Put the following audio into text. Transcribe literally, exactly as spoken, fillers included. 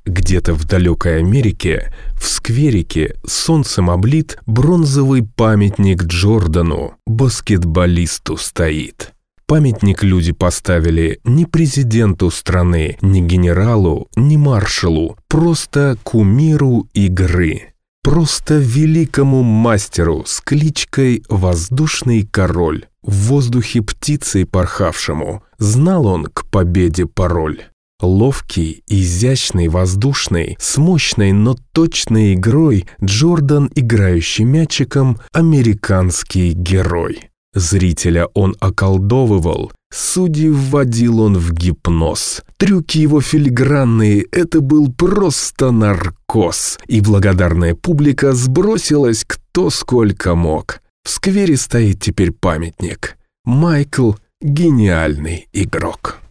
Где-то в далекой Америке, в скверике, солнцем облит, бронзовый памятник Джордану, баскетболисту, стоит. Памятник люди поставили не президенту страны, не генералу, не маршалу, просто кумиру игры. Просто великому мастеру с кличкой «Воздушный король», в воздухе птицей порхавшему, знал он к победе пароль. Ловкий, изящный, воздушный, с мощной, но точной игрой Джордан, играющий мячиком, американский герой. Зрителя он околдовывал, судей вводил он в гипноз. Трюки его филигранные — это был просто наркоз. И благодарная публика сбросилась кто сколько мог. В сквере стоит теперь памятник. Майкл — гениальный игрок.